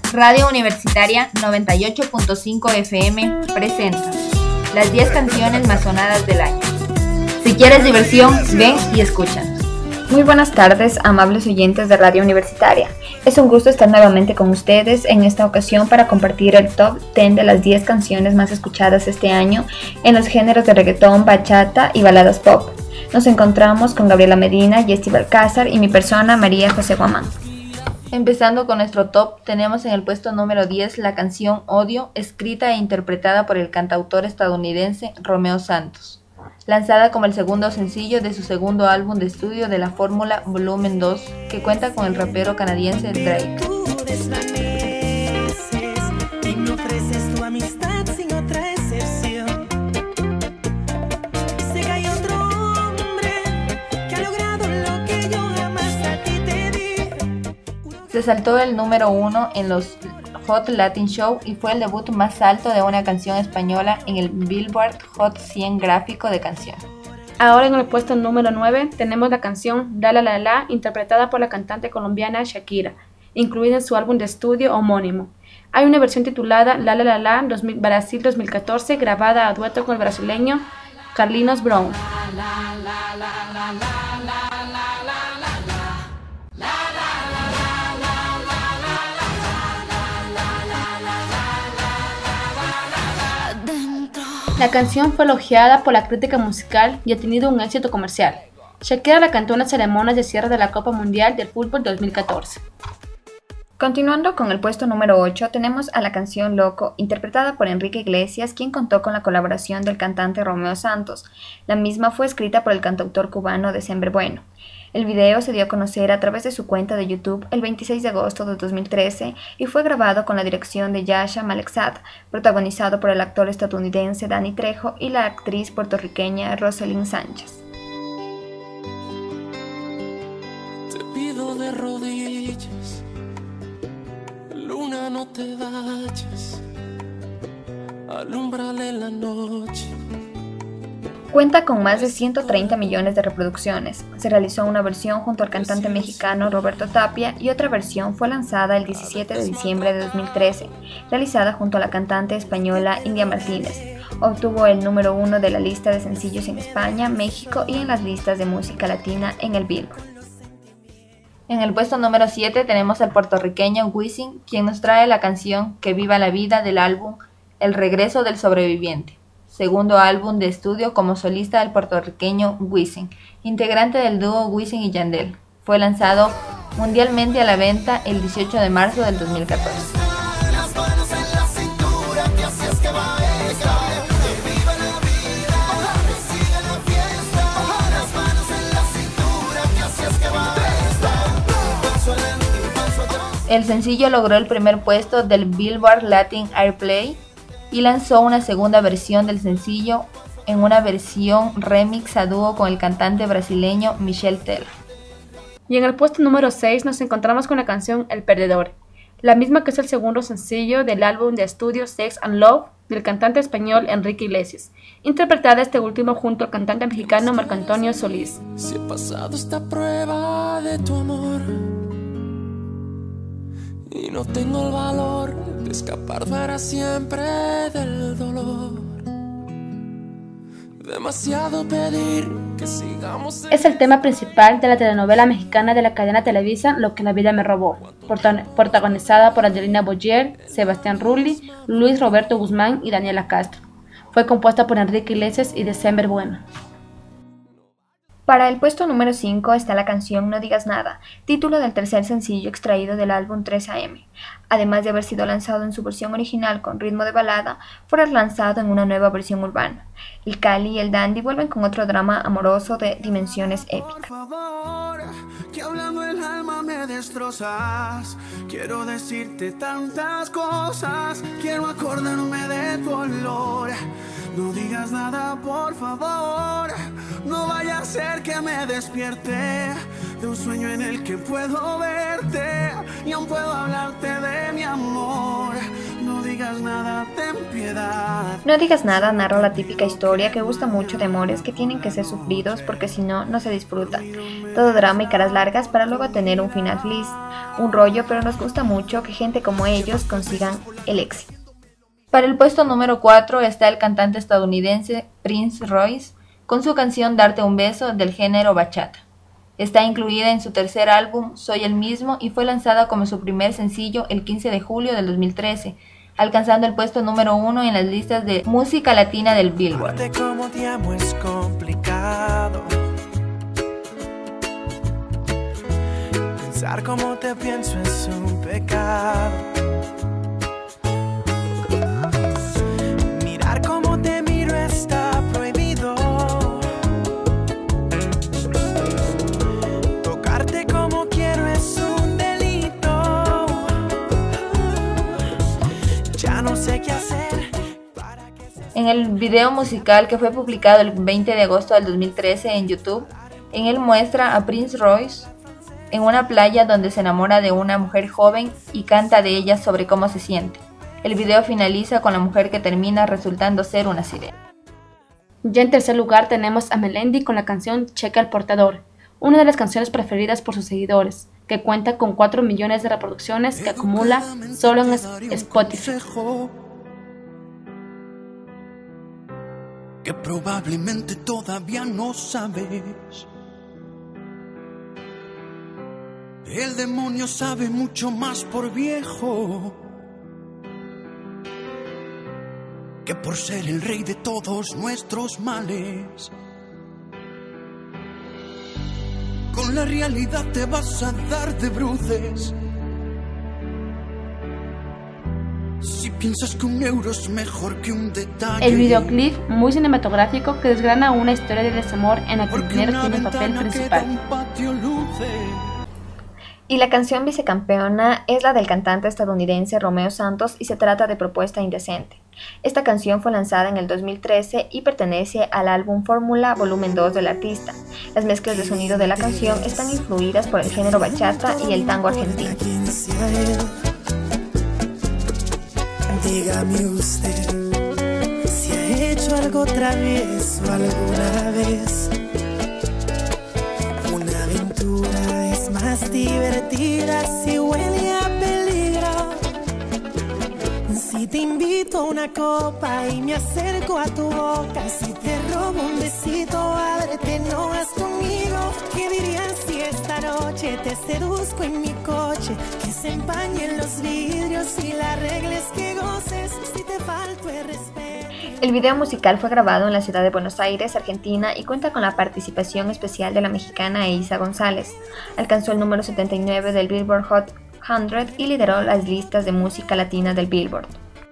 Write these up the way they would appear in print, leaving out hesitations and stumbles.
Radio Universitaria 98.5 FM presenta las 10 canciones más sonadas del año. Si quieres diversión, ven y escúchanos. Muy buenas tardes, amables oyentes de Radio Universitaria. Es un gusto estar nuevamente con ustedes en esta ocasión para compartir el top 10 de las 10 canciones más escuchadas este año en los géneros de reggaetón, bachata y baladas pop. Nos encontramos con Gabriela Medina, Yesti Balcázar y mi persona, María José Guamán. Empezando con nuestro top, tenemos en el puesto número 10 la canción Odio, escrita e interpretada por el cantautor estadounidense Romeo Santos, lanzada como el segundo sencillo de su segundo álbum de estudio de la fórmula Volumen 2, que cuenta con el rapero canadiense Drake. Se saltó el número 1 en los Hot Latin Show y fue el debut más alto de una canción española en el Billboard Hot 100 gráfico de canción. Ahora en el puesto número 9 tenemos la canción La La La La, interpretada por la cantante colombiana Shakira, incluida en su álbum de estudio homónimo. Hay una versión titulada La La La La Brasil 2014, grabada a dueto con el brasileño Carlinhos Brown. La canción fue elogiada por la crítica musical y ha tenido un éxito comercial. Shakira la cantó en las ceremonias de cierre de la Copa Mundial del Fútbol 2014. Continuando con el puesto número 8, tenemos a la canción Loco, interpretada por Enrique Iglesias, quien contó con la colaboración del cantante Romeo Santos. La misma fue escrita por el cantautor cubano December Bueno. El video se dio a conocer a través de su cuenta de YouTube el 26 de agosto de 2013 y fue grabado con la dirección de Yasha Malekzad, protagonizado por el actor estadounidense Danny Trejo y la actriz puertorriqueña Rosalind Sánchez. Te pido de rodillas, luna, no te vayas, alúmbrale la noche. Cuenta con más de 130 millones de reproducciones. Se realizó una versión junto al cantante mexicano Roberto Tapia y otra versión fue lanzada el 17 de diciembre de 2013, realizada junto a la cantante española India Martínez. Obtuvo el número 1 de la lista de sencillos en España, México y en las listas de música latina en el Billboard. En el puesto número 7 tenemos al puertorriqueño Wisin, quien nos trae la canción Que Viva la Vida del álbum El Regreso del Sobreviviente, segundo álbum de estudio como solista del puertorriqueño Wisin, integrante del dúo Wisin y Yandel. Fue lanzado mundialmente a la venta el 18 de marzo del 2014. El sencillo logró el primer puesto del Billboard Latin Airplay y lanzó una segunda versión del sencillo en una versión remix a dúo con el cantante brasileño Michel Tello. Y en el puesto número 6 nos encontramos con la canción El Perdedor, la misma que es el segundo sencillo del álbum de estudio Sex and Love del cantante español Enrique Iglesias, interpretada este último junto al cantante mexicano Marco Antonio Solís. Si he pasado esta prueba de tu amor y no tengo el valor de escapar para siempre del dolor, demasiado pedir que sigamos. Es el tema principal de la telenovela mexicana de la cadena Televisa Lo que la vida me robó, protagonizada por Angelina Boyer, Sebastián Rulli, Luis Roberto Guzmán y Daniela Castro. Fue compuesta por Enrique Iglesias y December Bueno. Para el puesto número 5 está la canción No Digas Nada, título del tercer sencillo extraído del álbum 3AM. Además de haber sido lanzado en su versión original con ritmo de balada, fue lanzado en una nueva versión urbana. El Cali y el Dandy vuelven con otro drama amoroso de dimensiones épicas. Por favor, que hablando el alma me destrozas. Quiero decirte tantas cosas, quiero acordarme de tu olor. No digas nada, por favor, no vaya a ser que me despierte de un sueño en el que puedo verte y aún puedo hablarte de mi amor. No digas nada, ten piedad. No digas nada narra la típica historia que gusta mucho de amores que tienen que ser sufridos porque si no, no se disfruta. Todo drama y caras largas para luego tener un final feliz. Un rollo, pero nos gusta mucho que gente como ellos consigan el éxito. Para el puesto número 4 está el cantante estadounidense Prince Royce con su canción Darte un beso del género bachata. Está incluida en su tercer álbum Soy el mismo y fue lanzada como su primer sencillo el 15 de julio del 2013, alcanzando el puesto número 1 en las listas de música latina del Billboard. Como te amo es complicado. Pensar como te pienso es un pecado. Mirar como te miro está prohibido. Tocarte como quiero es un delito. Ya no sé qué hacer. En el video musical que fue publicado el 20 de agosto del 2013 en YouTube, en él muestra a Prince Royce en una playa donde se enamora de una mujer joven y canta de ella sobre cómo se siente. El video finaliza con la mujer que termina resultando ser una sirena. Ya en tercer lugar tenemos a Melendi con la canción Checa el portador, una de las canciones preferidas por sus seguidores, que cuenta con 4 millones de reproducciones que acumula solo en Spotify. Que probablemente todavía no sabes. El demonio sabe mucho más por viejo que por ser el rey de todos nuestros males. Con la realidad te vas a dar de bruces si piensas que un euro es mejor que un detalle. El videoclip, muy cinematográfico, que desgrana una historia de desamor en la que el dinero tiene el papel principal. Y la canción vicecampeona es la del cantante estadounidense Romeo Santos y se trata de Propuesta Indecente. Esta canción fue lanzada en el 2013 y pertenece al álbum Fórmula Volumen 2 del artista. Las mezclas de sonido de la canción están influidas por el género bachata y el tango argentino. Dígame usted si ha hecho algo otra vez o alguna vez. Una aventura es más divertida si huele a peligro. Si te invito a una copa y me acerco a tu boca, si te robo un besito, ábrete, no vas conmigo. ¿Qué dirías si esta noche te seduzco en mi coche? Que se empañen los vidrios y la regla es que goces si te falto el respeto. El video musical fue grabado en la ciudad de Buenos Aires, Argentina, y cuenta con la participación especial de la mexicana Eiza González. Alcanzó el número 79 del Billboard Hot 100 y lideró las listas de música latina del Billboard.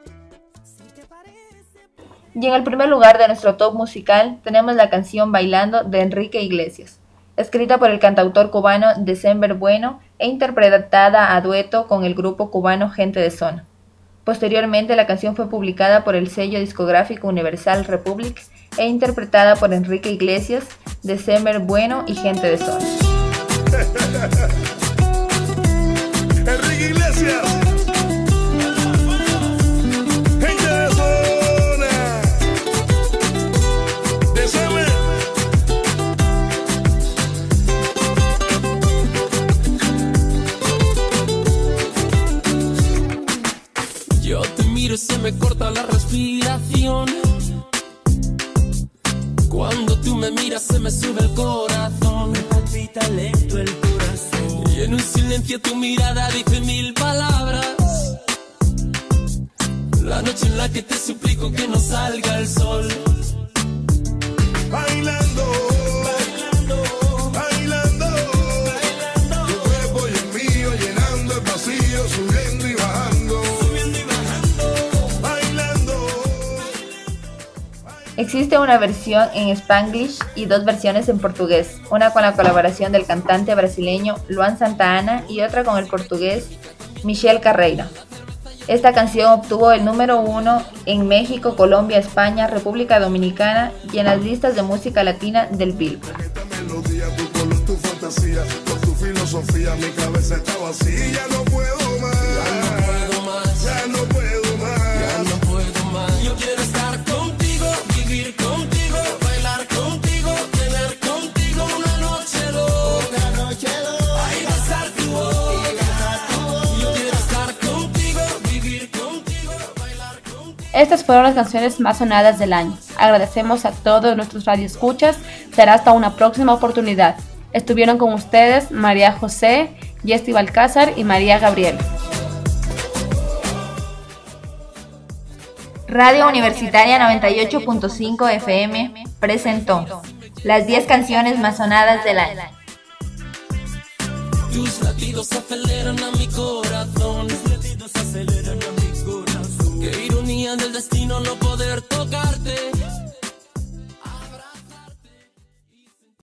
Y en el primer lugar de nuestro top musical tenemos la canción Bailando de Enrique Iglesias, escrita por el cantautor cubano December Bueno e interpretada a dueto con el grupo cubano Gente de Zona. Posteriormente la canción fue publicada por el sello discográfico Universal Republic e interpretada por Enrique Iglesias, December Bueno y Gente de Zona. Enrique Iglesias, Gente de Zona, December. Yo te miro y se me corta la respiración. Cuando tú me miras se me sube el corazón. Me palpita lento el corazón. Y en un silencio tu mirada dice 1000 palabras. La noche en la que te suplico que no salga el sol. Bailando, bailando, bailando, bailando. Tu cuerpo y el mío llenando el vacío, subiendo y bajando, subiendo y bajando, bailando. Existe una versión en Spanglish y 2 versiones en portugués, una con la colaboración del cantante brasileño Luan Santana y otra con el portugués Michel Carreira. Esta canción obtuvo el número 1 en México, Colombia, España, República Dominicana y en las listas de música latina del Billboard. Esta melodía, tu color, tu fantasía, con tu filosofía, mi cabeza está vacía. Ya no puedo más, ya no puedo más, ya no puedo más, ya no puedo más. Estas fueron las canciones más sonadas del año. Agradecemos a todos nuestros radioescuchas. Será hasta una próxima oportunidad. Estuvieron con ustedes María José, Yesti Balcázar y María Gabriel. Radio Universitaria 98.5 FM presentó las 10 canciones más sonadas del año. Tus latidos aceleran a mi corazón. Qué ironía del destino no poder tocarte.